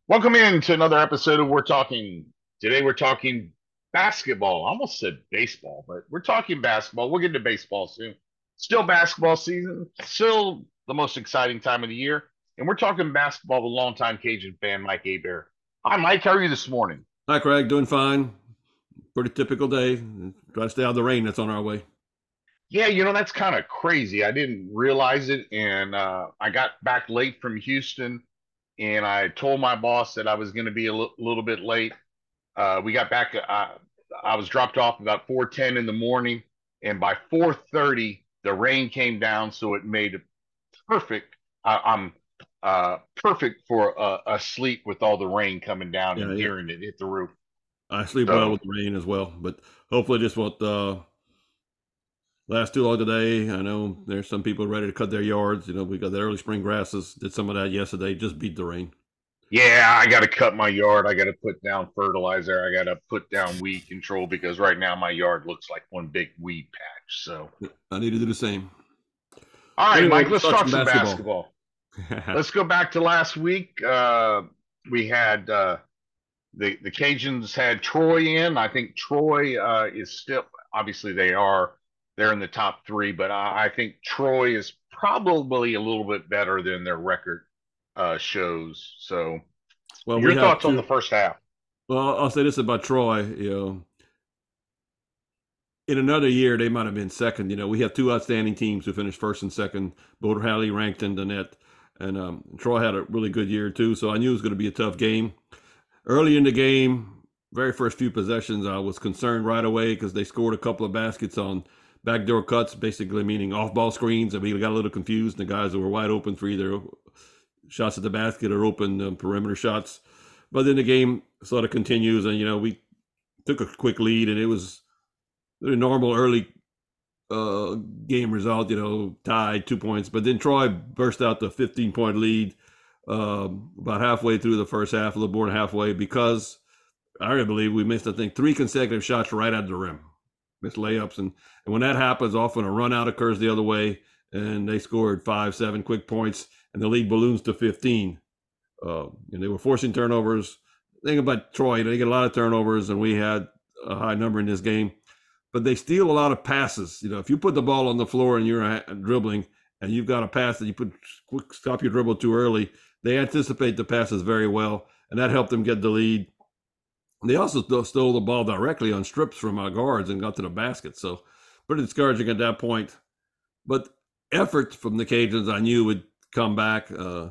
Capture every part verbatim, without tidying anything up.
Welcome in to another episode of We're Talking. Today we're talking basketball. I almost said baseball, but we're talking basketball. We'll get to baseball soon. Still basketball season, still the most exciting time of the year. And we're talking basketball with longtime Cajun fan Mike Abear. Hi, Mike. How are you this morning? Hi, Craig. Doing fine. Pretty typical day. Try to stay out of the rain that's on our way. Yeah, you know, that's kind of crazy. I didn't realize it. And uh, I got back late from Houston and I told my boss that I was going to be a l- little bit late. Uh, we got back. Uh, I was dropped off about four ten in the morning, and by four thirty, the rain came down, so it made it perfect. I, I'm uh, perfect for a, a sleep with all the rain coming down Yeah, and yeah. hearing it hit the roof. I sleep well So with the rain as well, but hopefully this won't uh, last too long today. I know there's some people ready to cut their yards. You know, we got the early spring grasses. Did some of that yesterday. Just beat the rain. yeah, I got to cut my yard. I got to put down fertilizer. I got to put down weed control because right now my yard looks like one big weed patch. So, I need to do the same. all But right, anyway, Mike, let's let's talk talk some some basketball. basketball. Let's go back to last week. Uh, we had uh, the the Cajuns had Troy in. I think Troy uh, is still obviously they are they're in the top three, but I, I think Troy is probably a little bit better than their record uh, shows. So, Well, we your have thoughts on the two. first half? Well, I'll say this about Troy. You know, in another year they might have been second. You know, we have two outstanding teams who finished first and second. Both highly ranked in the net, and um, Troy had a really good year too. So I knew it was going to be a tough game. Early in the game, very first few possessions, I was concerned right away because they scored a couple of baskets on backdoor cuts, basically meaning off-ball screens. I mean, we got a little confused. The guys that were wide open for either shots at the basket or open um, perimeter shots. But then the game sort of continues, and you know we took a quick lead, and it was a normal early uh, game result. You know, tied two points, but then Troy burst out the fifteen point lead um, about halfway through the first half, a little more than halfway, because I really believe we missed, I think, three consecutive shots right at the rim, missed layups, and and when that happens, often a run out occurs the other way, and they scored five, seven quick points, and the lead balloons to fifteen. Uh, and they were forcing turnovers. The thing about Troy, they get a lot of turnovers, and we had a high number in this game. But they steal a lot of passes. You know, if you put the ball on the floor and you're dribbling, and you've got a pass that you put quick stop your dribble too early, they anticipate the passes very well, and that helped them get the lead. They also stole the ball directly on strips from our guards and got to the basket. So pretty discouraging at that point. But effort from the Cajuns, I knew would come back. Uh,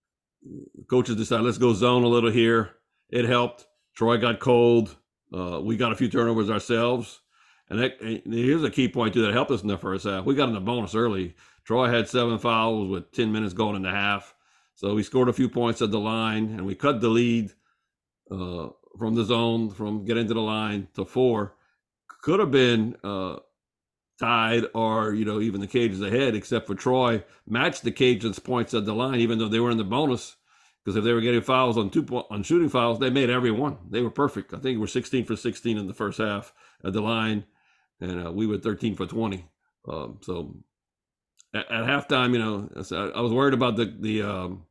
coaches decided let's go zone a little here. It helped. Troy got cold. Uh, we got a few turnovers ourselves. And, that, and here's a key point too that helped us in the first half. We got in the bonus early. Troy had seven fouls with ten minutes going into half. So we scored a few points at the line and we cut the lead uh, from the zone, from getting to the line to four. Could have been uh, tied or, you know, even the Cajuns ahead, except for Troy matched the Cajuns points at the line, even though they were in the bonus. Because if they were getting fouls on two po- on shooting fouls, they made every one. They were perfect. I think we were sixteen for sixteen in the first half at the line, and uh, we were thirteen for twenty. Um, so at, at halftime, you know, I was worried about the the um,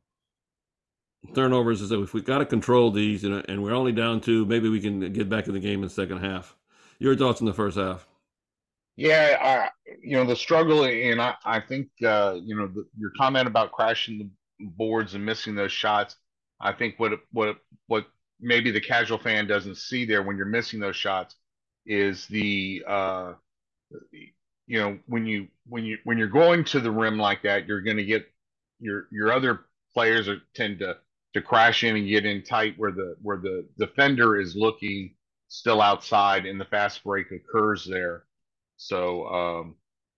turnovers. Is that if we got to control these, you know, and we're only down two, maybe we can get back in the game in the second half. Your thoughts in the first half? Yeah, I, you know the struggle, and I, I think uh, you know the, your comment about crashing the boards and missing those shots. I think what what what maybe the casual fan doesn't see there when you're missing those shots is the uh, you know when you when you when you're going to the rim like that, you're going to get your your other players are tend to to crash in and get in tight where the where the defender is looking still outside and the fast break occurs there. So um,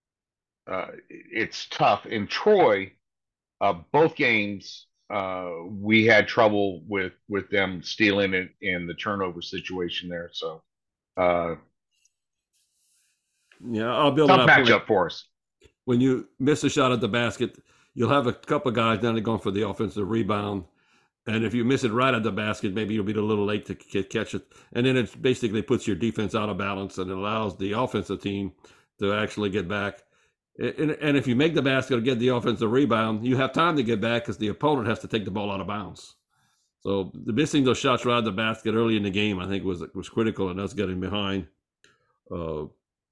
uh, it's tough. In Troy, uh, both games uh, we had trouble with with them stealing it in the turnover situation there. So uh, Yeah, I'll build on tough that point. matchup for us. When you miss a shot at the basket, you'll have a couple of guys down there going for the offensive rebound. And if you miss it right at the basket, maybe you'll be a little late to catch it. And then it basically puts your defense out of balance and it allows the offensive team to actually get back. And, and if you make the basket or get the offensive rebound, you have time to get back because the opponent has to take the ball out of bounds. So the missing those shots right out of the basket early in the game, I think, was was critical in us getting behind. Uh,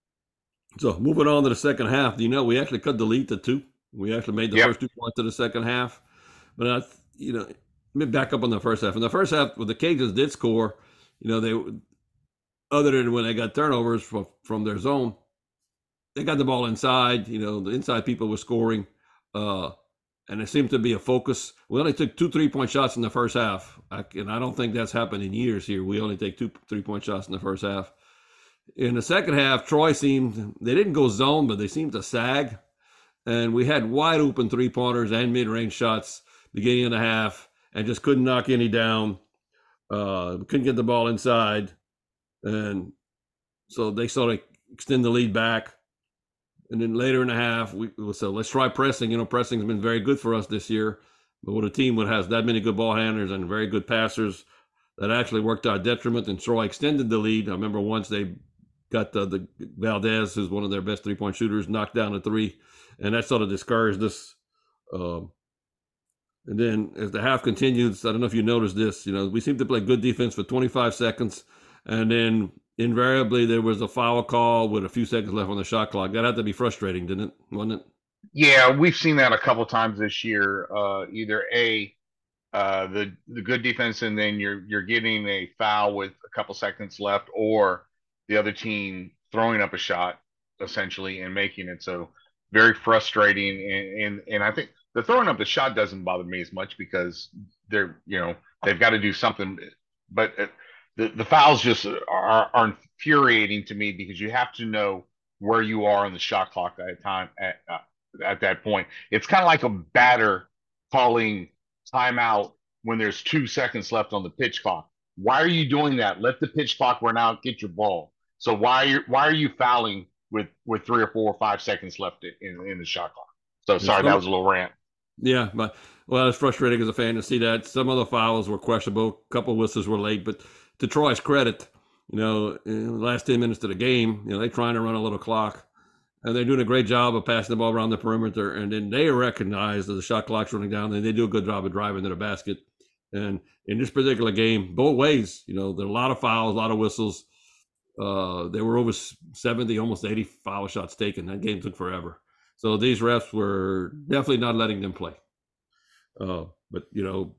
so moving on to the second half, you know, we actually cut the lead to two. We actually made the Yep. first two points of the second half. But, I, you know, let me back up on the first half. In the first half, when the Cajuns did score, you know, they, other than when they got turnovers from, from their zone, they got the ball inside. You know, the inside people were scoring. Uh, and it seemed to be a focus. We only took two three-point shots in the first half. I, and I don't think that's happened in years here. We only take two three-point shots in the first half. In the second half, Troy seemed, they didn't go zone, but they seemed to sag. And we had wide open three-pointers and mid-range shots beginning of the half and just couldn't knock any down. Uh, couldn't get the ball inside. And so they sort of extend the lead back. And then later in the half, we so let's try pressing. You know, pressing has been very good for us this year. But with a team that has that many good ball handlers and very good passers, that actually worked our detriment. And Troy extended the lead. I remember once they got the, the Valdez, who's one of their best three-point shooters, knocked down a three. And that sort of discouraged us. Um, and then as the half continues, I don't know if you noticed this, you know, we seemed to play good defense for twenty-five seconds. And then invariably there was a foul call with a few seconds left on the shot clock. That had to be frustrating, didn't it? Wasn't it? Yeah, we've seen that a couple times this year. Uh, either A, uh, the the good defense, and then you're you're getting a foul with a couple seconds left, or the other team throwing up a shot essentially and making it. So very frustrating. And and, and I think the throwing up the shot doesn't bother me as much because they're, you know, they've got to do something. But uh, the the fouls just are, are infuriating to me because you have to know where you are on the shot clock at a time at uh, at that point. It's kind of like a batter calling timeout when there's two seconds left on the pitch clock. Why are you doing that? Let the pitch clock run out. Get your ball. So why are you, why are you fouling with with three or four or five seconds left in in the shot clock? So sorry, Some, that was a little rant. yeah, but well, it's frustrating as a fan to see that. Some of the fouls were questionable. A couple of whistles were late, but to Troy's credit, you know, in the last ten minutes of the game, you know, they're trying to run a little clock. And they're doing a great job of passing the ball around the perimeter. And then they recognize that the shot clock's running down, and they do a good job of driving to the basket. And in this particular game, both ways, you know, there are a lot of fouls, a lot of whistles. Uh, there were over seventy, almost eighty foul shots taken. That game took forever. So these refs were definitely not letting them play. Uh, but, you know,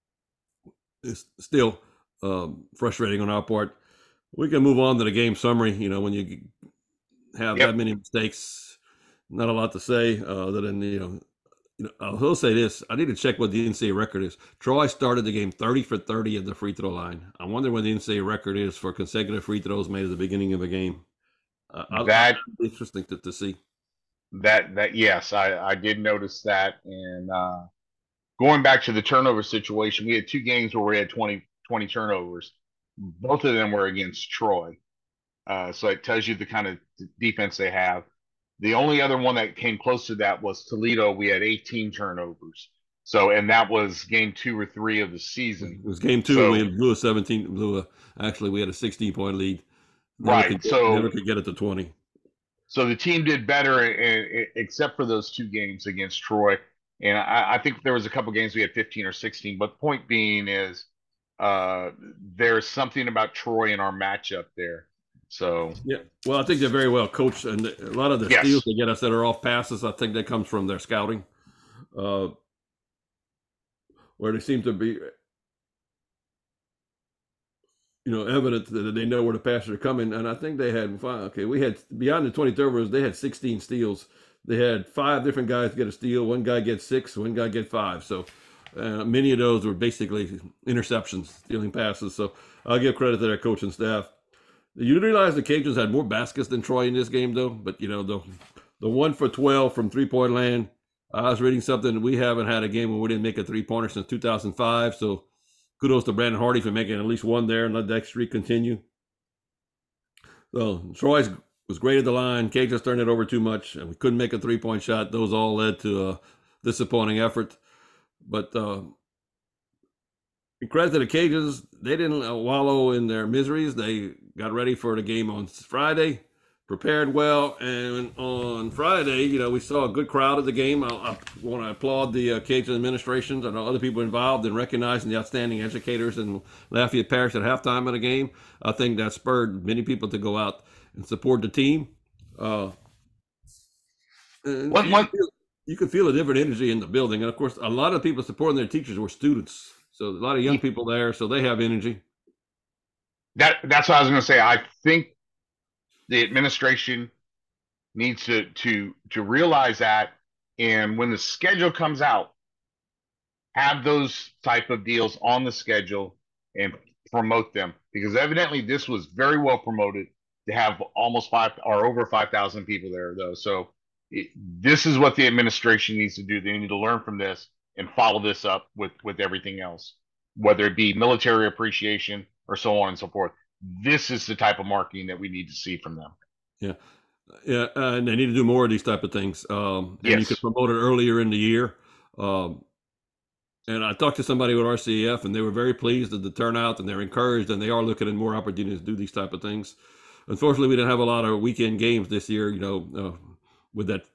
it's still um, frustrating on our part. We can move on to the game summary. You know, when you have Yep. that many mistakes, not a lot to say uh, other than, you know, you know, I will say this. I need to check what the N C A A record is. Troy started the game thirty for thirty at the free throw line. I wonder what the N C A A record is for consecutive free throws made at the beginning of a game. Uh, I, That interesting to, to see. that that yes, I I did notice that. And uh, going back to the turnover situation, we had two games where we had twenty, twenty turnovers. Both of them were against Troy. Uh, so it tells you the kind of defense they have. The only other one that came close to that was Toledo. We had eighteen turnovers. So, and that was game two or three of the season. It was game two. So, We blew a seventeen. Blew a actually we had a sixteen point lead. Never right. could get, So, never could get it to twenty. so the team did better, except for those two games against Troy. And I, I think there was a couple games we had fifteen or sixteen. But the point being is, uh, there's something about Troy in our matchup there. So Yeah, well, I think they're very well coached, and a lot of the yes. steals they get us that are off passes, I think that comes from their scouting, uh, where they seem to be, you know, evident that they know where the passes are coming. And I think they had okay, we had beyond the twenty turnovers, they had sixteen steals. They had five different guys get a steal. One guy gets six. One guy get five. So uh, many of those were basically interceptions, stealing passes. So I'll give credit to their coaching staff. You realize the Cajuns had more baskets than Troy in this game, though. But you know the the one for twelve from three point land. I was reading something. We haven't had a game where we didn't make a three pointer since two thousand five. So kudos to Brandon Hardy for making at least one there and let that streak continue. So Troy's was great at the line. Cajuns turned it over too much, and we couldn't make a three point shot. Those all led to a disappointing effort. But uh, in credit to the Cajuns, they didn't wallow in their miseries. They got ready for the game on Friday. prepared well. And on Friday, you know, we saw a good crowd at the game. I, I want to applaud the uh, Cajun administrations and other people involved in recognizing the outstanding educators in Lafayette Parish at halftime of the game. I think that spurred many people to go out and support the team. Uh, and One, you, one, could feel, you could feel a different energy in the building. And of course, a lot of people supporting their teachers were students. So a lot of young people there, so they have energy. that that's what I was going to say. I think the administration needs to to to realize that, and when the schedule comes out, have those type of deals on the schedule and promote them, because evidently this was very well promoted to have almost five or over five thousand people there though. So it, this is what the administration needs to do. They need to learn from this and follow this up with with everything else, whether it be military appreciation or so on and so forth. This is the type of marketing that we need to see from them. Yeah. Yeah, uh, and they need to do more of these type of things. Um, and you could Yes. promote it earlier in the year. Um, and I talked to somebody with R C F, and they were very pleased at the turnout, and they're encouraged, and they are looking at more opportunities to do these type of things. Unfortunately, we didn't have a lot of weekend games this year, you know, uh, with that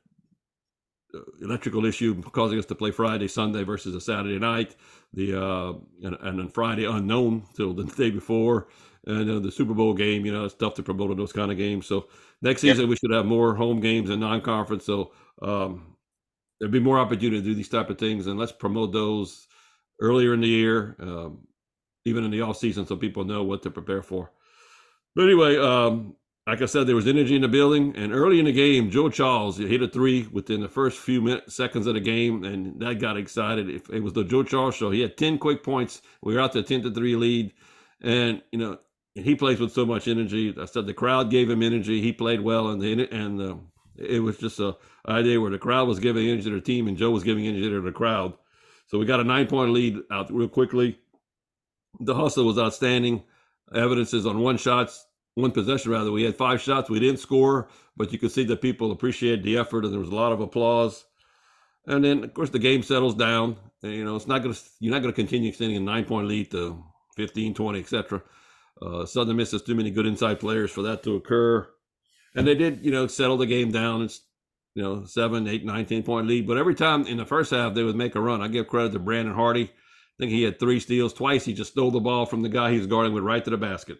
uh, electrical issue causing us to play Friday, Sunday versus a Saturday night. The uh, and, and then Friday unknown till the day before, and uh, the Super Bowl game. You know, it's tough to promote those kind of games. So next Yep. season we should have more home games and non-conference. So um, there'll be more opportunity to do these type of things, and let's promote those earlier in the year, um, even in the off season, so people know what to prepare for. But anyway, um, like I said, there was energy in the building, and early in the game, Joe Charles hit a three within the first few minutes, seconds of the game, and that got excited. It, it was the Joe Charles show. He had ten quick points. We were out to a ten to three lead, and you know, and he plays with so much energy. I said the crowd gave him energy. He played well, and the, and uh, it was just a idea where the crowd was giving energy to the team, and Joe was giving energy to the crowd. So we got a nine point lead out real quickly. The hustle was outstanding. Evidence is on one shots, one possession rather. We had five shots. We didn't score, but you could see that people appreciated the effort, and there was a lot of applause. And then, of course, the game settles down. And, you know, it's not going to you're not going to continue extending a nine point lead to fifteen, twenty, et cetera. Uh, Southern Miss has too many good inside players for that to occur. And they did, you know, settle the game down. It's, you know, seven, eight, nine, ten point lead. But every time in the first half they would make a run. I give credit to Brandon Hardy. I think he had three steals. Twice he just stole the ball from the guy he was guarding, went right to the basket.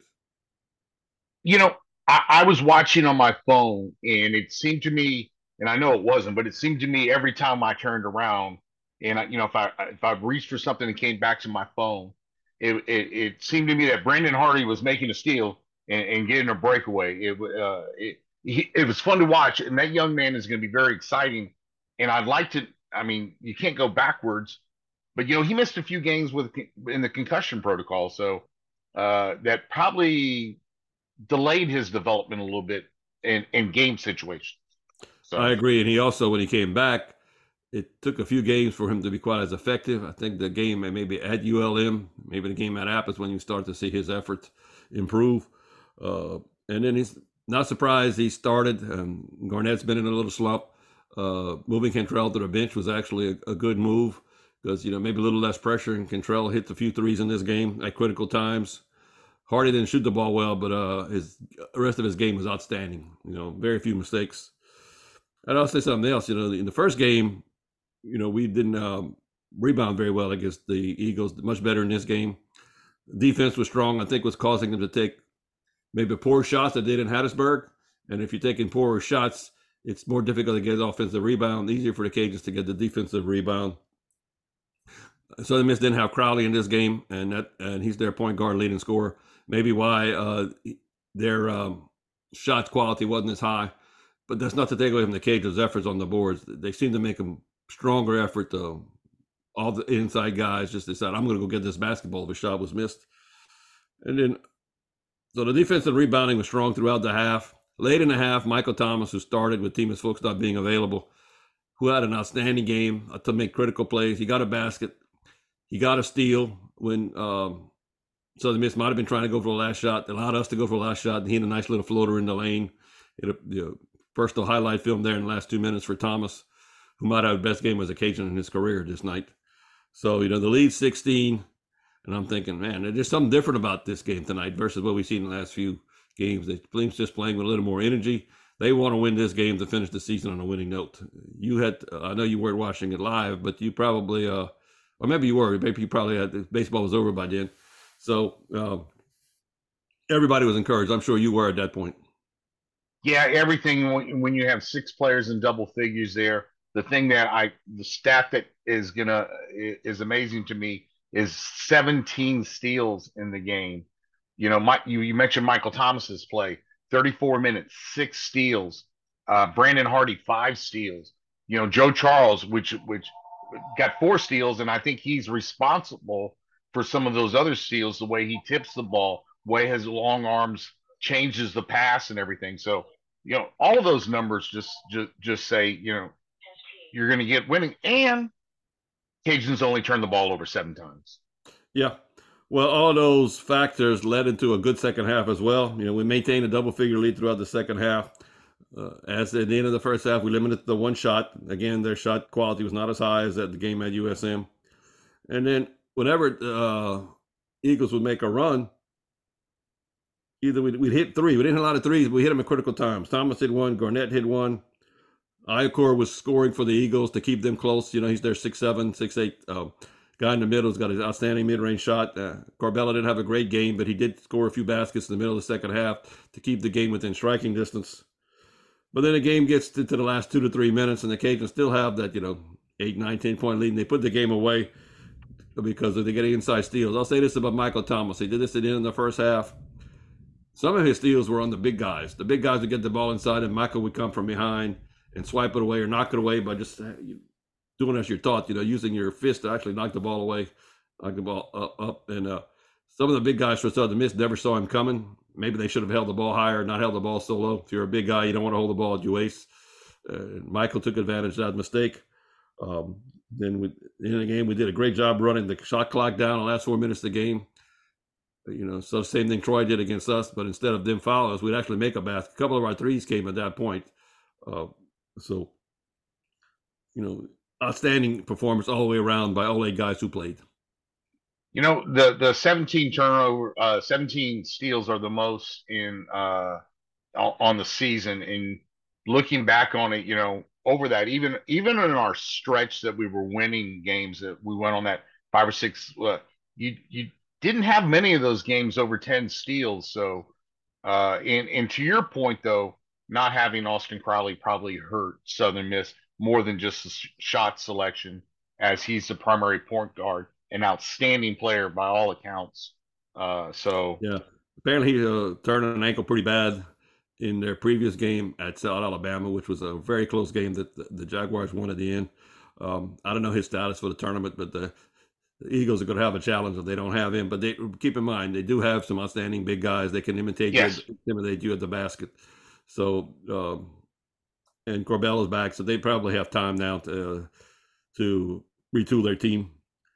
You know, I, I was watching on my phone, and it seemed to me, and I know it wasn't, but it seemed to me every time I turned around, and I, you know, if I if I reached for something and came back to my phone, it it, it seemed to me that Brandon Hardy was making a steal and, and getting a breakaway. It uh, it he, it was fun to watch, and that young man is going to be very exciting. And I'd like to. I mean, you can't go backwards, but you know, he missed a few games with in the concussion protocol, so uh, that probably delayed his development a little bit in, in game situations. So I agree. And he also, when he came back, it took a few games for him to be quite as effective. I think the game maybe at U L M, maybe the game at App is when you start to see his efforts improve. Uh, and then he's not surprised he started. Um, Garnett's been in a little slump. Uh, moving Cantrell to the bench was actually a, a good move because, you know, maybe a little less pressure, and Cantrell hits a few threes in this game at critical times. Hardy didn't shoot the ball well, but uh, his the rest of his game was outstanding. You know, very few mistakes. And I'll say something else. You know, in the first game, you know, we didn't um, rebound very well against the Eagles. Much better in this game. Defense was strong. I think was causing them to take maybe poor shots that they did in Hattiesburg. And if you're taking poorer shots, it's more difficult to get offensive rebound. Easier for the Cajuns to get the defensive rebound. Southern Miss didn't have Crowley in this game, and that and he's their point guard, leading scorer. Maybe why uh, their um, shot quality wasn't as high, but that's not to take away from the Cajuns' efforts on the boards. They seem to make a stronger effort. To, all the inside guys just decide, I'm going to go get this basketball if a shot was missed. And then, so the defensive rebounding was strong throughout the half. Late in the half, Michael Thomas, who started with Timus Folks not being available, who had an outstanding game to make critical plays. He got a basket. He got a steal when um, Southern Miss might have been trying to go for the last shot. They allowed us to go for the last shot, and he had a nice little floater in the lane. It, you know, personal highlight film there in the last two minutes for Thomas, who might have the best game as a Cajun in his career this night. So, you know, the lead sixteen, and I'm thinking, man, there's something different about this game tonight versus what we've seen in the last few games. The team's just playing with a little more energy. They want to win this game to finish the season on a winning note. You had, uh, I know you weren't watching it live, but you probably, uh, or maybe you were, maybe you probably had, baseball was over by then. So uh, everybody was encouraged. I'm sure you were at that point. Yeah, everything when you have six players in double figures there. The thing that I, the stat that is gonna is amazing to me is seventeen steals in the game. You know, Mike, you, you mentioned Michael Thomas's play, thirty-four minutes, six steals. Uh, Brandon Hardy, five steals. You know, Joe Charles, which which got four steals, and I think he's responsible for some of those other steals. The way he tips the ball, way his long arms changes the pass and everything. So, you know, all of those numbers just just just say, you know, you're going to get winning. And Cajuns only turned the ball over seven times. Yeah. Well, all those factors led into a good second half as well. You know, we maintained a double figure lead throughout the second half. Uh, as at the end of the first half, we limited the one shot. Again, their shot quality was not as high as at the game at U S M. And then whenever uh, Eagles would make a run, either we'd, we'd hit three. We didn't hit a lot of threes, but we hit them at critical times. Thomas hit one, Garnett hit one. Iacor was scoring for the Eagles to keep them close. You know, he's their six seven, six eight uh, guy in the middle. Has got an outstanding mid-range shot. Uh, Corbella didn't have a great game, but he did score a few baskets in the middle of the second half to keep the game within striking distance. But then the game gets to, to the last two to three minutes, and the Cajuns still have that, you know, eight, nine, ten point lead, and they put the game away because they're getting inside steals. I'll say this about Michael Thomas. He did this at the end of the first half. Some of his steals were on the big guys. The big guys would get the ball inside, and Michael would come from behind and swipe it away or knock it away by just doing as you're taught, you know, using your fist to actually knock the ball away, knock the ball up. up. And uh, some of the big guys for Southern Miss never saw him coming. Maybe they should have held the ball higher, not held the ball so low. If you're a big guy, you don't want to hold the ball at your waist. Uh, Michael took advantage of that mistake. Um, then we, in the game, we did a great job running the shot clock down the last four minutes of the game. You know, so same thing Troy did against us, but instead of them fouling us, we'd actually make a basket. A couple of our threes came at that point. Uh, So, you know, outstanding performance all the way around by all eight guys who played. You know, the the seventeen turnover, uh, seventeen steals are the most in uh, on the season. And looking back on it, you know, over that, even even in our stretch that we were winning games, that we went on that five or six, uh, you you didn't have many of those games over ten steals. So, uh, and and to your point though, not having Austin Crowley probably hurt Southern Miss more than just the shot selection, as he's the primary point guard, an outstanding player by all accounts. Uh, so yeah, apparently he uh, turned an ankle pretty bad in their previous game at South Alabama, which was a very close game that the, the Jaguars won at the end. Um, I don't know his status for the tournament, but the, the Eagles are going to have a challenge if they don't have him. But they keep in mind they do have some outstanding big guys. They can imitate yes. you, intimidate you at the basket. So, um, and Corbella's back, so they probably have time now to uh, to retool their team.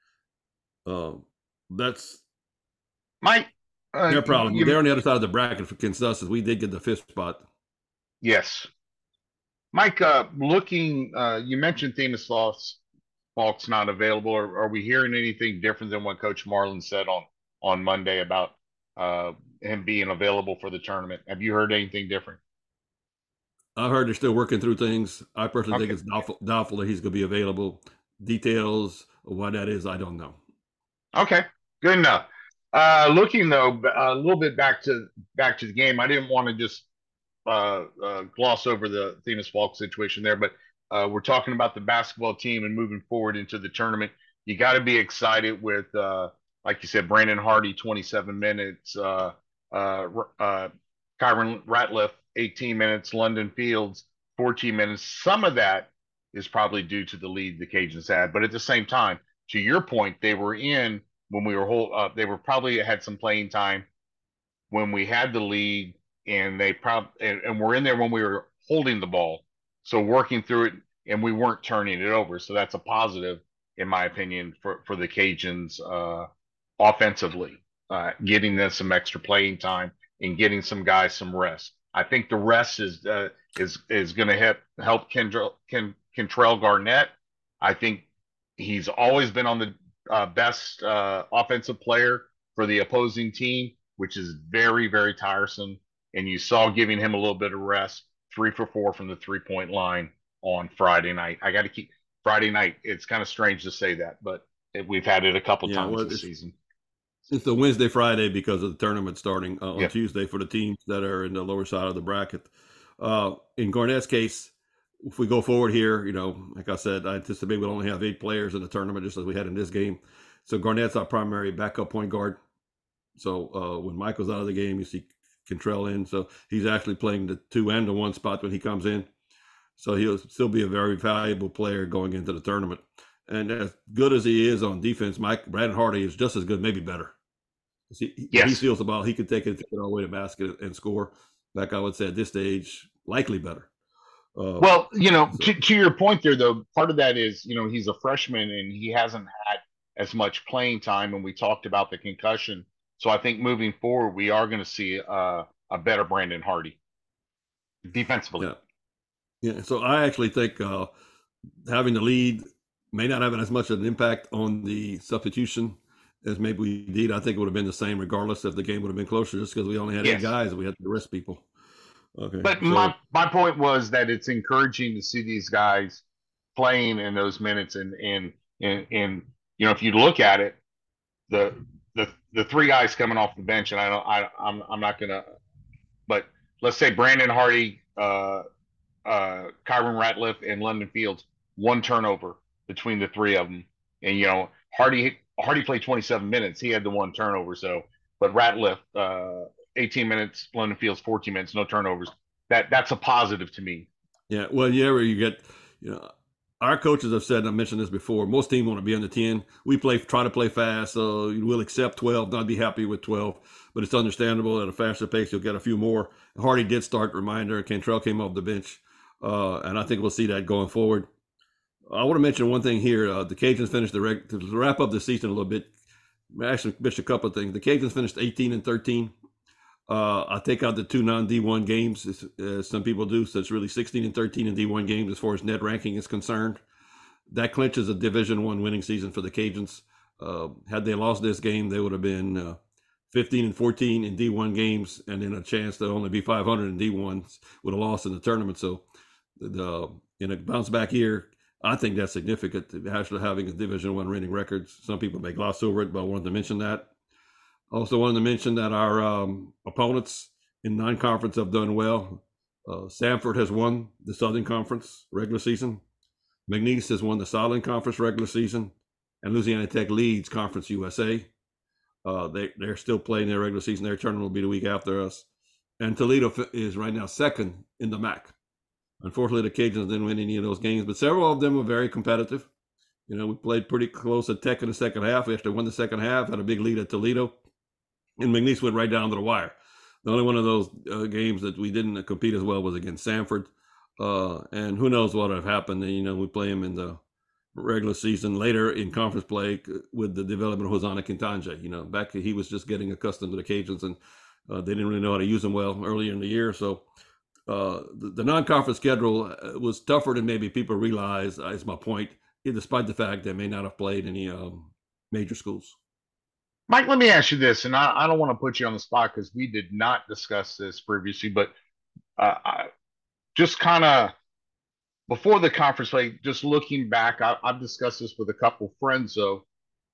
Uh, that's Mike. Uh, their problem. You, They're on the other side of the bracket against us, as we did get the fifth spot. Yes, Mike. Uh, looking, uh, you mentioned Themis Falk's, Falk's not available. Are, are we hearing anything different than what Coach Marlin said on on Monday about uh, him being available for the tournament? Have you heard anything different? I've heard they're still working through things. I personally Okay. think it's doubtful, doubtful that he's going to be available. Details of what that is, I don't know. Okay, good enough. Uh, looking though a little bit back to back to the game, I didn't want to just uh, uh, gloss over the Themis Falk situation there, but uh, we're talking about the basketball team and moving forward into the tournament. You got to be excited with, uh, like you said, Brandon Hardy, twenty-seven minutes, uh, uh, uh, Kyron Ratliff, eighteen minutes, London Fields, fourteen minutes. Some of that is probably due to the lead the Cajuns had, but at the same time, to your point, they were in when we were whole. Uh, they were probably had some playing time when we had the lead, and they probably and, and we're in there when we were holding the ball, so working through it, and we weren't turning it over. So that's a positive, in my opinion, for for the Cajuns uh, offensively, uh, getting them some extra playing time and getting some guys some rest. I think the rest is uh, is is going to help help Kendrell, Ken, Kentrell Garnett. I think he's always been on the uh, best uh, offensive player for the opposing team, which is very very tiresome. and you saw giving him a little bit of rest, three for four from the three point line on Friday night. I got to keep Friday night. It's kind of strange to say that, but it, we've had it a couple Yeah, times well, this it's season. it's the Wednesday, Friday because of the tournament starting uh, on Yeah. Tuesday for the teams that are in the lower side of the bracket. Uh, in Garnett's case, if we go forward here, you know, like I said, I anticipate we'll only have eight players in the tournament, just as we had in this game. So Garnett's our primary backup point guard. So uh, when Michael's out of the game, you see Cantrell in. So he's actually playing the two and the one spot when he comes in. So he'll still be a very valuable player going into the tournament. And as good as he is on defense, Mike Brandon Hardy is just as good, maybe better. He, when he Yes. steals the ball, he could take it, take it all the way to basket and score. Like I would say at this stage, likely better. Uh, Well, you know, so, to, to your point there, though, part of that is, you know, he's a freshman and he hasn't had as much playing time. And we talked about the concussion. So I think moving forward, we are going to see uh, a better Brandon Hardy defensively. yeah, yeah. So I actually think uh, having the lead may not have as much of an impact on the substitution as maybe we did. I think it would have been the same regardless if the game would have been closer, just because we only had eight Yes. guys and we had to rest people. Okay, But my, so my point was that it's encouraging to see these guys playing in those minutes. And, and, and, and you know, if you look at it, the, the, the three guys coming off the bench, and I don't, I, I'm, I'm not going to, but let's say Brandon Hardy, uh, uh, Kyron Ratliff, and London Fields, one turnover between the three of them. And, you know, Hardy, Hardy played twenty-seven minutes. He had the one turnover. So, but Ratliff, uh, eighteen minutes, London Fields, fourteen minutes, no turnovers. That that's a positive to me. yeah, well, yeah, where you get, you know, our coaches have said, and I mentioned this before, most teams want to be under ten. We play, try to play fast. So we'll accept twelve, not be happy with twelve, but it's understandable at a faster pace. You'll get a few more. Hardy did start, reminder. Cantrell came off the bench. Uh, and I think we'll see that going forward. I want to mention one thing here. Uh, the Cajuns finished the reg- to wrap up the season a little bit. Actually, missed a couple of things. The Cajuns finished eighteen and thirteen. Uh, I take out the two non D one games, as, as some people do. So it's really sixteen and thirteen in D one games as far as net ranking is concerned. That clinches a Division One winning season for the Cajuns. Uh, had they lost this game, they would have been uh, fifteen and fourteen in D one games, and then a chance to only be five hundred in D one with a loss in the tournament. So, the in a bounce back year, I think that's significant. Actually, having a Division One winning record. Some people may gloss over it, but I wanted to mention that. Also wanted to mention that our um, opponents in non-conference have done well. Uh, Samford has won the Southern Conference regular season. McNeese has won the Southern Conference regular season, and Louisiana Tech leads Conference U S A. Uh, they they're still playing their regular season. Their tournament will be the week after us. And Toledo is right now second in the M A C. Unfortunately, the Cajuns didn't win any of those games, but several of them were very competitive. You know, we played pretty close at Tech in the second half. We actually won the second half, had a big lead at Toledo. And McNeese went right down to the wire. The only one of those uh, games that we didn't compete as well was against Samford. Uh, and who knows what would have happened. You know, we play him in the regular season later in conference play with the development of Hosanna Quintanje. You know, back he was just getting accustomed to the Cajuns, and uh, they didn't really know how to use him well earlier in the year. So uh, the, the non-conference schedule was tougher than maybe people realize, uh, is my point, despite the fact they may not have played any um, major schools. Mike, let me ask you this, and I, I don't want to put you on the spot because we did not discuss this previously, but uh, I, just kind of before the conference play, just looking back, I, I've discussed this with a couple friends. So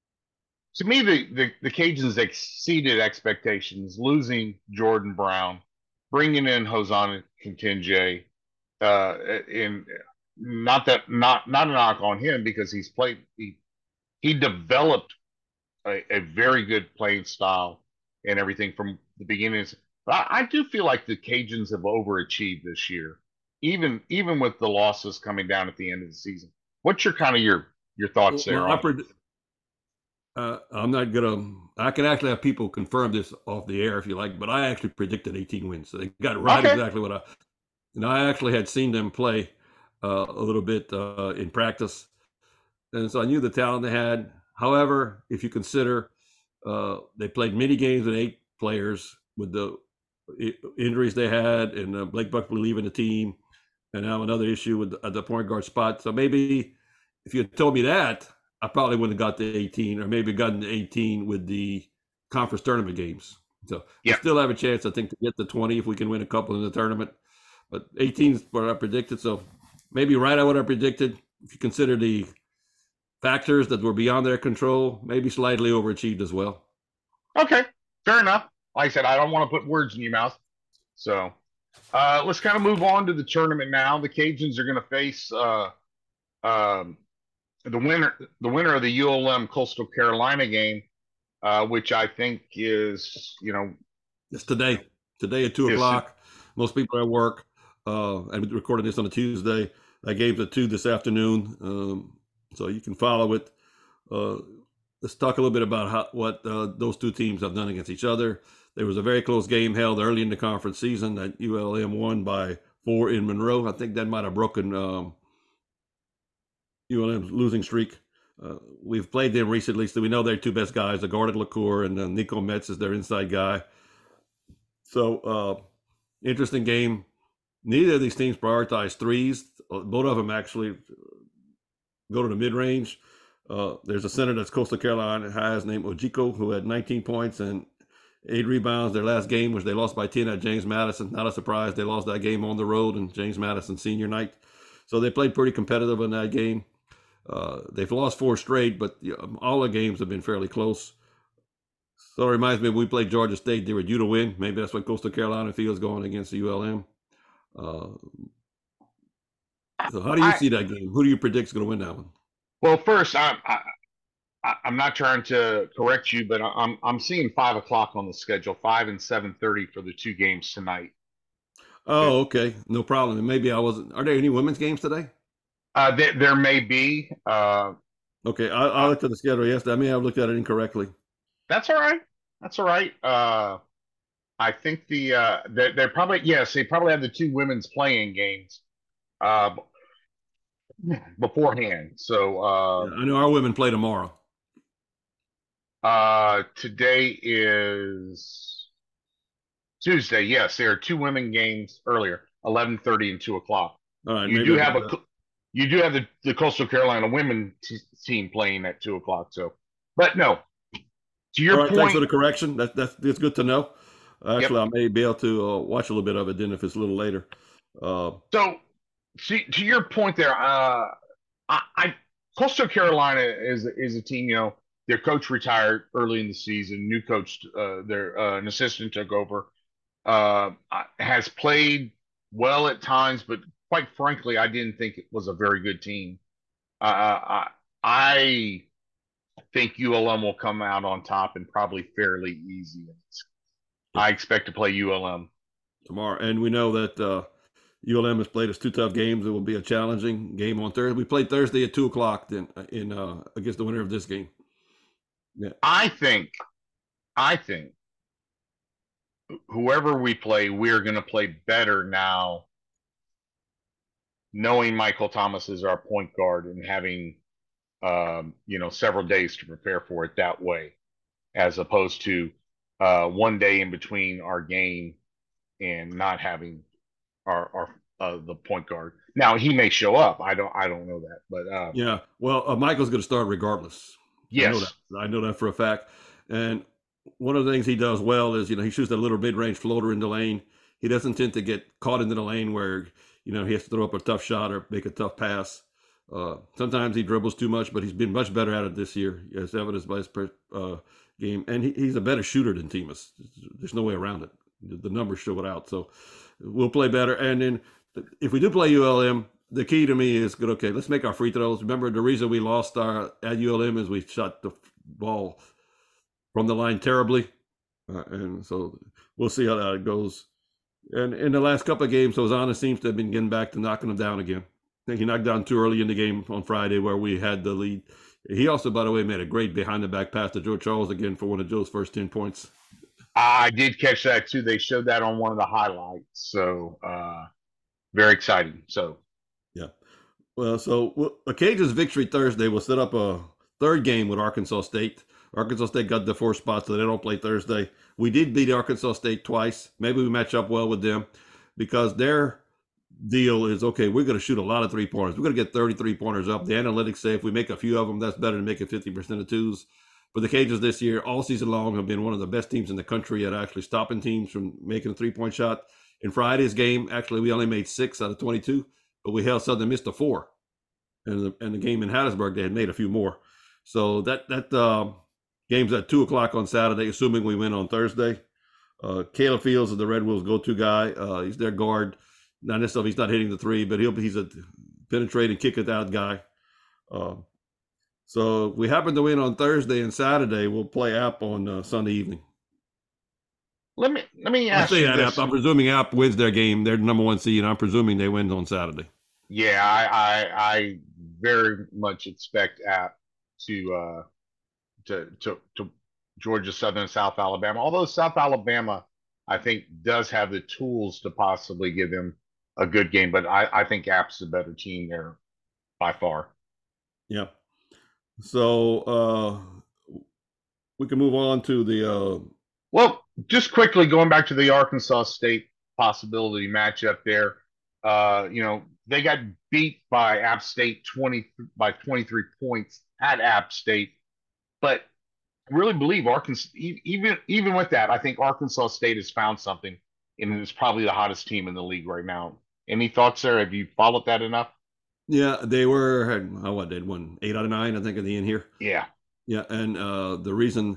to me, the, the, the Cajuns exceeded expectations, losing Jordan Brown, bringing in Hosanna Quintanje, uh, in not that not not a knock on him because he's played he he developed a, a very good playing style and everything from the beginning. But I, I do feel like the Cajuns have overachieved this year, even even with the losses coming down at the end of the season. What's your kind of your your thoughts there Well, I on? pred- uh, I'm not gonna. I can actually have people confirm this off the air if you like, but I actually predicted eighteen wins. So they got it right Okay, exactly what I. And I actually had seen them play uh, a little bit uh, in practice, and so I knew the talent they had. However, if you consider uh, they played many games with eight players with the injuries they had, and uh, Blake Buckley leaving the team, and now another issue with the, the point guard spot. So maybe if you had told me that, I probably wouldn't have got the eighteen, or maybe gotten the eighteen with the conference tournament games. So we Yeah. still have a chance, I think, to get to twenty if we can win a couple in the tournament. But eighteen is what I predicted. So maybe right at what I predicted. If you consider the factors that were beyond their control, maybe slightly overachieved as well. Okay. Fair enough. Like I said, I don't want to put words in your mouth. So uh, let's kind of move on to the tournament now. The Cajuns are going to face uh, um, the winner, the winner of the U L M Coastal Carolina game, uh, which I think is, you know, It's today. Today at two is o'clock. Most people are at work. Uh, and we're recording this on a Tuesday. That game's at two this afternoon. Um, so you can follow it. Uh, let's talk a little bit about how, what uh, those two teams have done against each other. There was a very close game held early in the conference season that U L M won by four in Monroe. I think that might have broken um, U L M's losing streak. Uh, we've played them recently, so we know their two best guys, Agarded LaCour and uh, Nico Metz is their inside guy. So, uh, interesting game. Neither of these teams prioritize threes. Both of them actually go to the mid range. Uh, there's a center that's Coastal Carolina has named Ojiko, who had nineteen points and eight rebounds their last game, which they lost by ten at James Madison. Not a surprise. They lost that game on the road in James Madison senior night. So they played pretty competitive in that game. Uh, they've lost four straight, but you know, all the games have been fairly close. So it reminds me, we played Georgia State. They were due to win. Maybe that's what Coastal Carolina feels going against the U L M. Uh, so how do you I, see that game? Who do you predict is going to win that one? well, first, I, I, I'm not trying to correct you, but I'm I'm seeing five o'clock on the schedule, five and seven thirty for the two games tonight. Oh, okay, no problem. Maybe I wasn't. Are there any women's games today? Uh, there, there may be. Uh, Okay, I, I uh, looked at the schedule yesterday. I may have looked at it incorrectly. that's all right. That's all right. Uh, I think the uh, they they're probably yes, they probably have the two women's playing games uh, beforehand. So uh, Yeah, I know our women play tomorrow. uh, today is Tuesday. Yes, there are two women games earlier, eleven thirty and two o'clock. All right, You maybe do I have got a that. you do have the, the Coastal Carolina women t- team playing at two o'clock. So, but no, to All your right, thanks for point, the correction. That, that's that's good to know. yep. Actually, I may be able to uh, watch a little bit of it then if it's a little later. Uh, So, to, to your point there, uh, I, I Coastal Carolina is is a team. You know, their coach retired early in the season. New coach, uh, their uh, an assistant took over. Uh, has played well at times, but quite frankly, I didn't think it was a very good team. Uh, I, I think U L M will come out on top and probably fairly easy. yeah, I expect to play U L M. tomorrow, and we know that uh, U L M has played us two tough games. It will be a challenging game on Thursday. We played Thursday at two o'clock then in uh, against the winner of this game. Yeah, I think, I think whoever we play, we're going to play better now, knowing Michael Thomas is our point guard and having, um, you know, several days to prepare for it that way, as opposed to uh, one day in between our game and not having our, our uh, the point guard. Now he may show up. I don't I don't know that, but uh, yeah. Well, uh, Michael's going to start regardless. I know that. yes, I know that for a fact. And one of the things he does well is, you know, he shoots that little mid-range floater in the lane. He doesn't tend to get caught into the lane where, you know, he has to throw up a tough shot or make a tough pass. Uh, sometimes he dribbles too much, but he's been much better at it this year, as evidenced by his uh, game. And he, he's a better shooter than Timas. There's no way around it. The, the numbers show it out. So we'll play better. And then if we do play U L M, the key to me is good. Okay, let's make our free throws. Remember, the reason we lost our at U L M is we shot the ball from the line terribly, uh, and so we'll see how that goes. And in the last couple of games, Hosanna seems to have been getting back to knocking them down again. I think he knocked down too early in the game on Friday where we had the lead. He also, by the way, made a great behind-the-back pass to Joe Charles again for one of Joe's first ten points. I did catch that too. They showed that on one of the highlights, so uh, very exciting. So yeah. Well, so well, Acacia's victory Thursday will set up a third game with Arkansas State. Arkansas State got the four spots, so they don't play Thursday. We did beat Arkansas State twice. Maybe we match up well with them because their deal is, okay, we're going to shoot a lot of three-pointers. We're going to get thirty-three pointers up. The analytics say if we make a few of them, that's better than making fifty percent of twos. But the Cajuns this year, all season long, have been one of the best teams in the country at actually stopping teams from making a three-point shot. In Friday's game, actually, we only made six out of twenty-two, but we held Southern Miss to four. And the, and the game in Hattiesburg, they had made a few more. So that that uh, game's at two o'clock on Saturday, assuming we win on Thursday. Uh, Caleb Fields is the Red Wolves' go-to guy. Uh, he's their guard. Not necessarily he's not hitting the three, but he'll he's a penetrating, kick it out guy. Uh, so if we happen to win on Thursday and Saturday, we'll play App on uh, Sunday evening. Let me let me I ask say you that this. App. I'm presuming App wins their game. They're the number one seed. I'm presuming they win on Saturday. Yeah, I I, I very much expect App to uh, to to to Georgia Southern South Alabama. Although South Alabama, I think, does have the tools to possibly give them a good game, but I, I think App's the better team there by far. Yeah. So uh, we can move on to the. Uh, well, just quickly going back to the Arkansas State possibility matchup there. Uh, you know, they got beat by App State twenty by twenty-three points at App State, but I really believe Arkansas, even even with that, I think Arkansas State has found something, and is probably the hottest team in the league right now. Any thoughts there? Have you followed that enough? Yeah, they were had oh, what they'd won eight out of nine, I think, at the end here. Yeah, yeah, and uh, the reason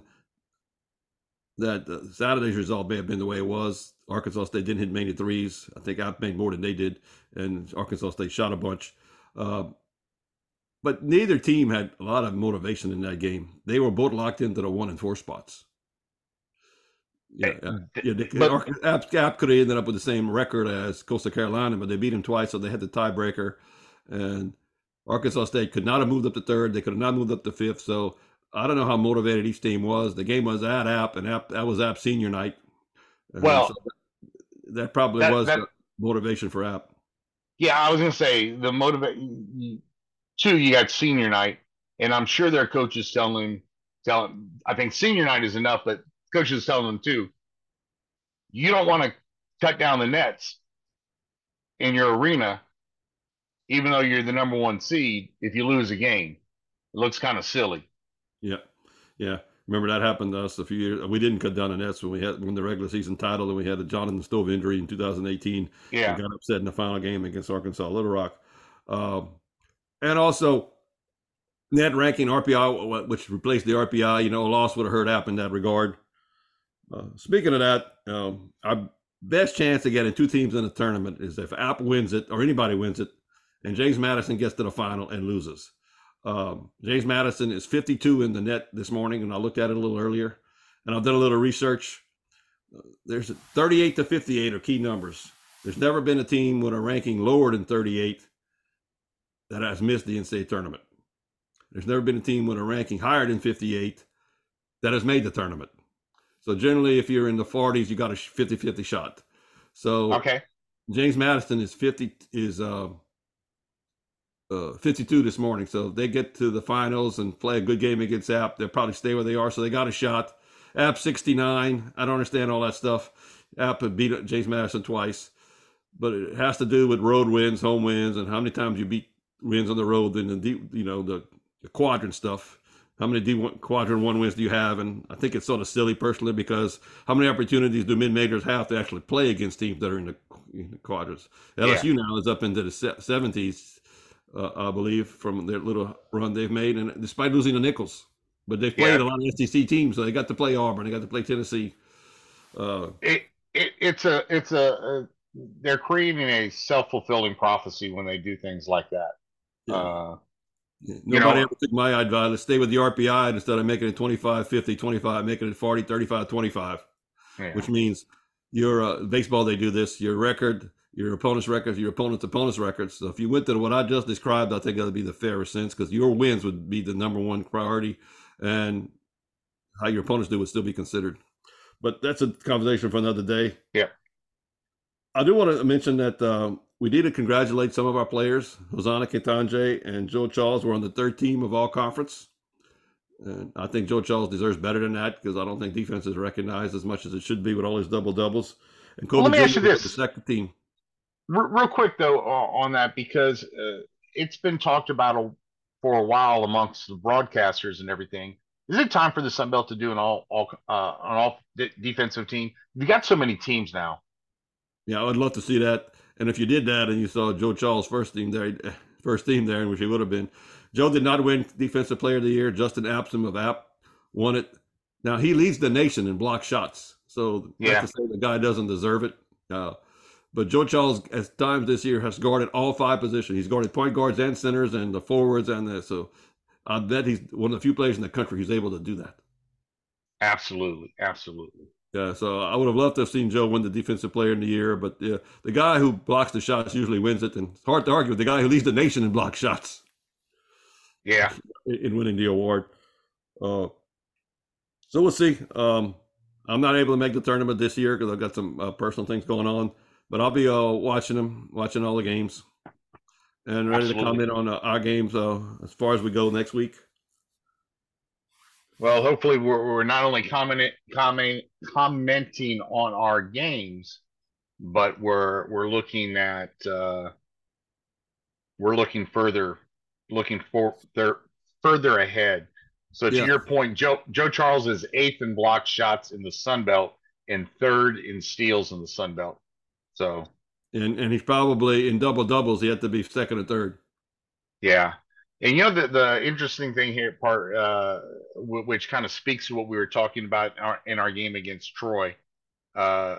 that uh, Saturday's result may have been the way it was, Arkansas State didn't hit many threes. I think App made more than they did, and Arkansas State shot a bunch. Uh, but neither team had a lot of motivation in that game. They were both locked into the one and four spots. Yeah, uh, yeah. They, but, App, App could have ended up with the same record as Coastal Carolina, but they beat them twice, so they had the tiebreaker. And Arkansas State could not have moved up to third. They could have not moved up to fifth. So I don't know how motivated each team was. The game was at App, and App that was App senior night. Well, so that, that probably that, was that, motivation for App. Yeah, I was going to say the motivation. Two, you got senior night, and I'm sure their coaches telling them, telling. I think senior night is enough, but coaches telling them too. You don't want to cut down the nets in your arena, even though you're the number one seed. If you lose a game, it looks kind of silly. Yeah, yeah. Remember that happened to us a few years. We didn't cut down the nets when we had won the regular season title, and we had a Jonathan Stove injury in two thousand eighteen. Yeah, we got upset in the final game against Arkansas Little Rock, um, and also net ranking R P I, which replaced the R P I. You know, a loss would have hurt App in that regard. Uh, speaking of that, um, our best chance of getting two teams in the tournament is if App wins it or anybody wins it, and James Madison gets to the final and loses. Um, James Madison is fifty-two in the net this morning, and I looked at it a little earlier, and I've done a little research. Uh, there's thirty-eight to fifty-eight are key numbers. There's never been a team with a ranking lower than thirty-eight that has missed the N C double A tournament. There's never been a team with a ranking higher than fifty-eight that has made the tournament. So generally, if you're in the forties, you got a fifty-fifty shot. So okay, James Madison is fifty is uh, uh, fifty-two this morning. So if they get to the finals and play a good game against App, they'll probably stay where they are. So they got a shot. App sixty-nine. I don't understand all that stuff. App had beat James Madison twice, but it has to do with road wins, home wins, and how many times you beat wins on the road than the deep, you know, the, the quadrant stuff. How many D one, quadrant one wins do you have? And I think it's sort of silly personally because how many opportunities do mid-majors have to actually play against teams that are in the, in the quadrants? L S U yeah. now is up into the seventies, uh, I believe, from their little run they've made, and despite losing to Nichols. But they've played yeah. a lot of S E C teams, so they got to play Auburn, they got to play Tennessee. Uh, it, it it's a it's a, a they're creating a self-fulfilling prophecy when they do things like that. Yeah. Uh, Yeah. Nobody you know, ever took my advice. Let's stay with the R P I instead of making it twenty-five, fifty, twenty-five, making it forty, thirty-five, twenty-five, yeah. which means your uh, baseball, they do this, your record, your opponent's record, your opponent's opponent's records. So if you went to what I just described, I think that would be the fairest sense because your wins would be the number one priority and how your opponents do would still be considered. But that's a conversation for another day. Yeah. I do want to mention that um, we need to congratulate some of our players. Hosanna Ketanji and Joe Charles were on the third team of all conference. And I think Joe Charles deserves better than that because I don't think defense is recognized as much as it should be with all his double doubles. And Kobe well, let me ask you this. The second team. Real, real quick, though, on that, because uh, it's been talked about for a while amongst the broadcasters and everything. Is it time for the Sun Belt to do an all all uh, an all de- defensive team? We got so many teams now. Yeah, I would love to see that. And if you did that and you saw Joe Charles first team there, first team there, which he would have been. Joe did not win Defensive Player of the Year. Justin Absam of App won it. Now he leads the nation in block shots. So not Yeah, to say the guy doesn't deserve it. Uh, but Joe Charles, at times this year, has guarded all five positions. He's guarded point guards and centers and the forwards and the so I bet he's one of the few players in the country who's able to do that. absolutely, absolutely. Yeah, so I would have loved to have seen Joe win the Defensive Player of the Year, but yeah, the guy who blocks the shots usually wins it, and it's hard to argue with the guy who leads the nation in block shots Yeah, in winning the award. Uh, so we'll see. Um, I'm not able to make the tournament this year because I've got some uh, personal things going on, but I'll be uh, watching them, watching all the games, and ready to absolutely. comment on uh, our games uh, as far as we go next week. Well, hopefully we're, we're not only commenting comment, commenting on our games, but we're we're looking at uh, we're looking further, looking for they're further ahead. So to Yeah, your point, Joe Joe Charles is eighth in block shots in the Sun Belt and third in steals in the Sun Belt. So and and he's probably in double doubles. He had to be second or third. yeah, and you know the the interesting thing here, part uh, w- which kind of speaks to what we were talking about in our, in our game against Troy. Uh,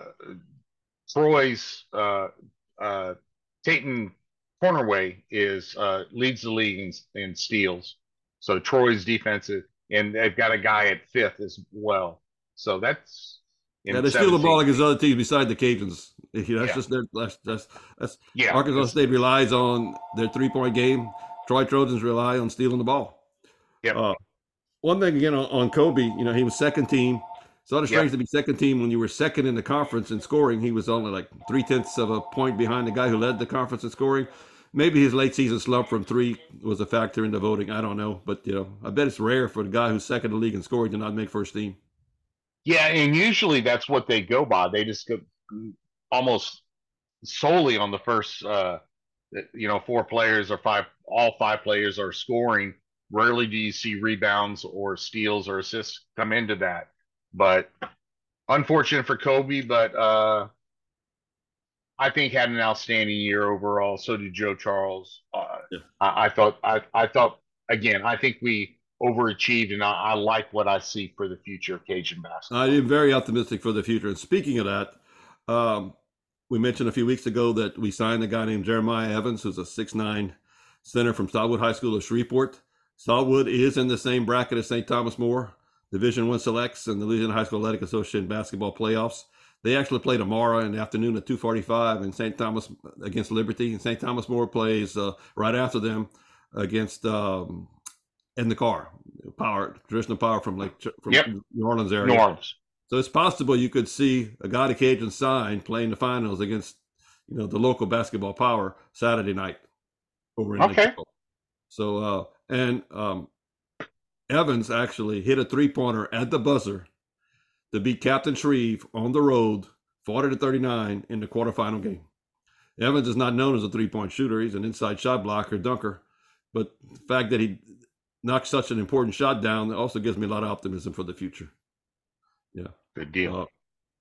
Troy's uh, uh, Tayton Cornerway is uh, leads the league in, in steals. So Troy's defensive, and they've got a guy at fifth as well. So that's Yeah, in they steal the ball seventeen against teams. other teams beside the Cajuns. You know, that's Yeah, just their that's that's that's yeah, Arkansas it's State relies on their three point game. Troy Trojans rely on stealing the ball. yep, Uh, one thing again on, on Kobe, you know, he was second team. It's sort of yep, strange to be second team when you were second in the conference in scoring. He was only like three tenths of a point behind the guy who led the conference in scoring. Maybe his late season slump from three was a factor in the voting. I don't know, but you know, I bet it's rare for the guy who's second in the league in scoring to not make first team. yeah, and usually that's what they go by. They just go almost solely on the first, uh, you know, four players or five, all five players are scoring. Rarely do you see rebounds or steals or assists come into that. But unfortunate for Kobe, but uh, I think had an outstanding year overall. So did Joe Charles. Uh, Yeah. I, I thought, I, I thought again, I think we overachieved, and I, I like what I see for the future of Cajun I basketball. am very optimistic for the future. And speaking of that, um, we mentioned a few weeks ago that we signed a guy named Jeremiah Evans, who's a six nine center from Starwood High School of Shreveport. Starwood is in the same bracket as Saint Thomas More, Division One selects, and the Louisiana High School Athletic Association basketball playoffs. They actually play tomorrow in the afternoon at two forty-five in Saint Thomas against Liberty, and Saint Thomas More plays uh, right after them against um, in the car power traditional power from Lake Yep, from New Orleans area. norms. So it's possible you could see a guy to Cajun sign playing the finals against, you know, the local basketball power Saturday night over in Lake Okay. Charles. So uh, and um, Evans actually hit a three pointer at the buzzer to beat Captain Shreve on the road, forty to thirty-nine in the quarterfinal game. Evans is not known as a three point shooter; he's an inside shot blocker, dunker. But the fact that he knocked such an important shot down also gives me a lot of optimism for the future. Yeah. Good deal. Uh,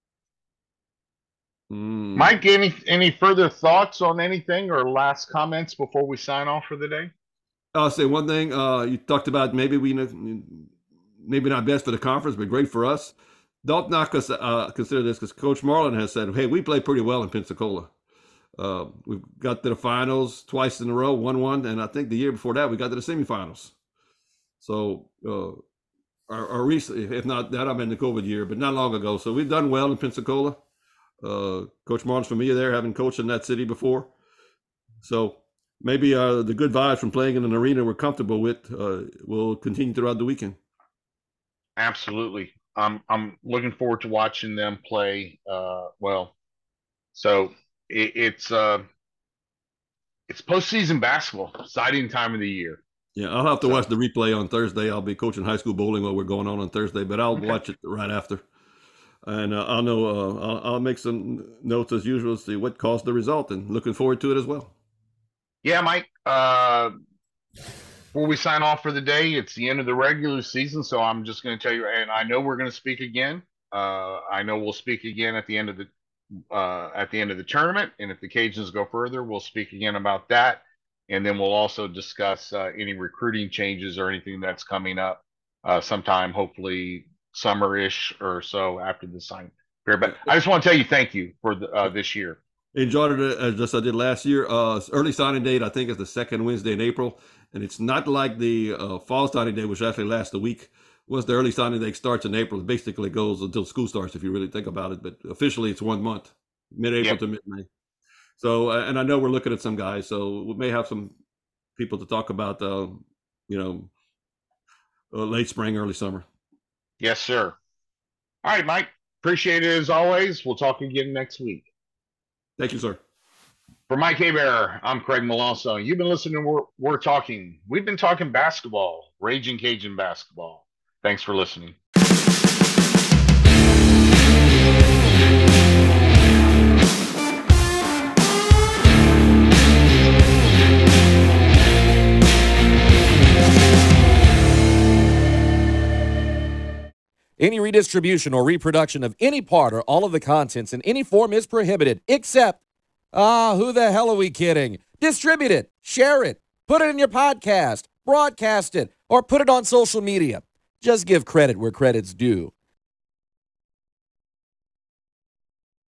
mm, Mike, any any further thoughts on anything or last comments before we sign off for the day? I'll say one thing. Uh, you talked about maybe we maybe not best for the conference, but great for us. Don't knock us. Uh, consider this because Coach Marlin has said, "Hey, we play pretty well in Pensacola. Uh, we've got to the finals twice in a row, one one, and I think the year before that we got to the semifinals. So uh, our, our recent, if not that, I'm in the COVID year, but not long ago. So we've done well in Pensacola. Uh, Coach Martin's familiar there, having coached in that city before. So maybe uh, the good vibes from playing in an arena we're comfortable with uh, will continue throughout the weekend. Absolutely. I'm I'm looking forward to watching them play. Uh, well, so it, it's uh, it's postseason basketball, exciting time of the year. Yeah, I'll have to So watch the replay on Thursday. I'll be coaching high school bowling while we're going on on Thursday, but I'll okay, watch it right after. And uh, I'll know. Uh, I'll, I'll make some notes as usual to see what caused the result, and looking forward to it as well. yeah, Mike. Uh, before we sign off for the day, it's the end of the regular season, so I'm just going to tell you, and I know we're going to speak again. Uh, I know we'll speak again at the end of the uh, at the end of the tournament, and if the Cajuns go further, we'll speak again about that, and then we'll also discuss uh, any recruiting changes or anything that's coming up uh, sometime, hopefully summer-ish or so after the sign fair. But I just want to tell you thank you for the, uh, this year. Enjoyed it as just I did last year. Uh, early signing date, I think, is the second Wednesday in April, and it's not like the uh, fall signing day, which actually lasts a week. Once the early signing day starts in April, it basically goes until school starts, if you really think about it. But officially, it's one month, mid-April yep. to mid-May. So, uh, and I know we're looking at some guys, so we may have some people to talk about, uh, you know, uh, late spring, early summer. Yes, sir. All right, Mike. Appreciate it as always. We'll talk again next week. Thank you, sir. For Mike Hebert, I'm Craig Malonzo. You've been listening to We're, We're Talking. We've been talking basketball, Raging Cajun basketball. Thanks for listening. Any redistribution or reproduction of any part or all of the contents in any form is prohibited, except, ah, who the hell are we kidding? Distribute it, share it, put it in your podcast, broadcast it, or put it on social media. Just give credit where credit's due.